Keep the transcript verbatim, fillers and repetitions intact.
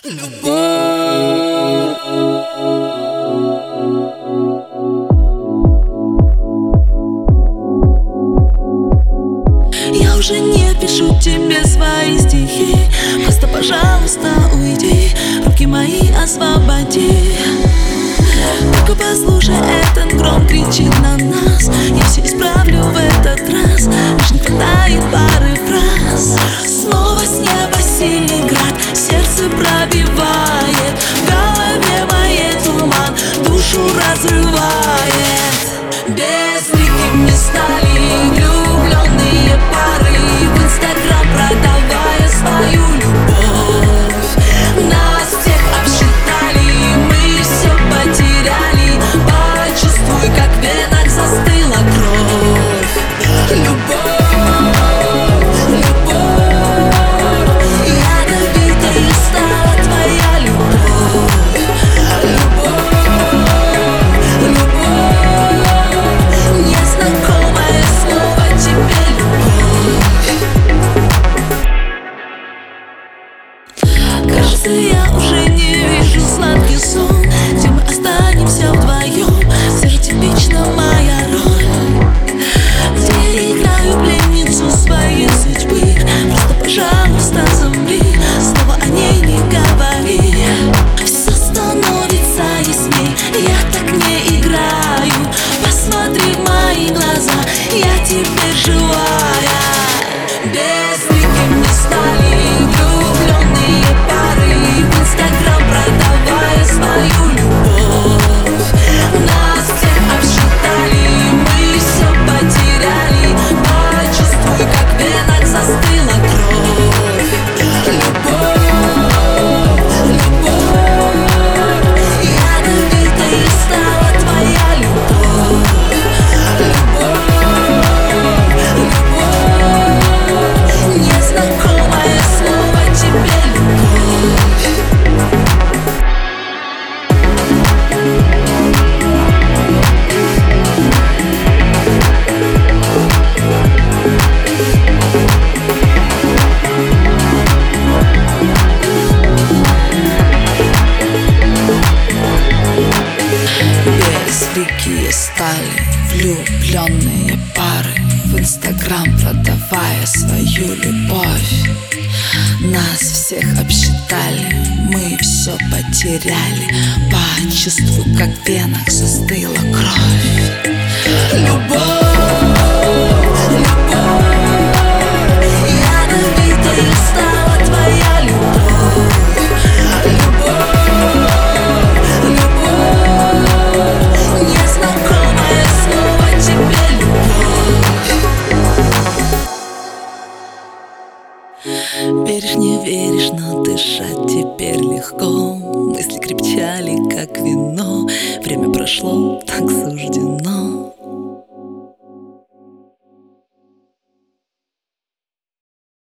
Любовь. Я уже не пишу тебе свои стихи. Просто, пожалуйста, уйди, руки мои освободи. Только послушай, этот гром кричит на нас. Я все исправлю в этот раз, лишь не хватает пары фраз. Снова с неба сильный град, сердце пробивает, в голове моей туман душу разрывает. Безликими стали влюбленные пары, в Инстаграм продавая свою любовь. Нас всех обсчитали, мы все потеряли. Почувствуй, как в венах застыла кровь. Любовь, любовь, ядовитой стала твоя любовь. Любовь, любовь, незнакомое слово тебе любовь. Кажется, я уже не вижу сладкий сон, где мы останемся вдвоем. Все же типично моя роль, где я играю пленницу своей судьбы. Просто, пожалуйста, замри, снова о ней не говори. Все становится ясней, я так не играю. Посмотри в мои глаза, я теперь живая. Безликими стали влюбленные пары, в Инстаграм продавая свою любовь. Нас всех обсчитали, мы все потеряли. Почувствуй, как в венах застыла кровь. Любовь, любовь, ядовитой стала твоя любовь. Любовь, незнакомое слово тебе любовь. Безликие стали влюбленные пары, в Инстаграм продавая свою любовь. Нас всех обсчитали, мы все потеряли. Почувствуй, как в венах застыла кровь. Любовь, любовь, ядовитой стала твоя любовь. Любовь, любовь, незнакомое слово тебе любовь. Веришь, не веришь, но дышать теперь легко. Мысли крепчали, как вино. Время прошло, так суждено.